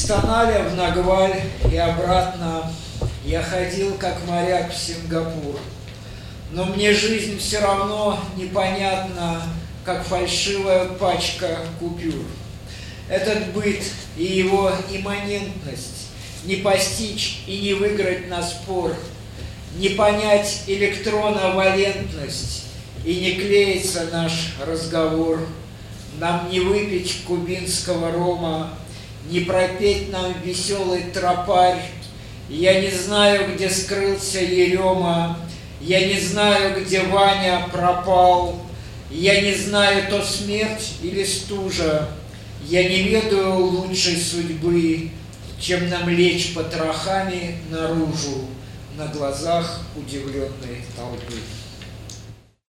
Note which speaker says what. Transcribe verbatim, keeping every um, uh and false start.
Speaker 1: Таналя в Нагваль и обратно я ходил, как моряк, в Сингапур. Но мне жизнь все равно непонятна, как фальшивая пачка купюр. Этот быт и его имманентность не постичь и не выиграть на спор, не понять электроновалентность и не клеится наш разговор. Нам не выпить кубинского рома, не пропеть нам веселый тропарь. Я не знаю, где скрылся Ерема, я не знаю, где Ваня пропал, я не знаю, то смерть или стужа. Я не ведаю лучшей судьбы, чем нам лечь потрохами наружу на глазах удивленной толпы.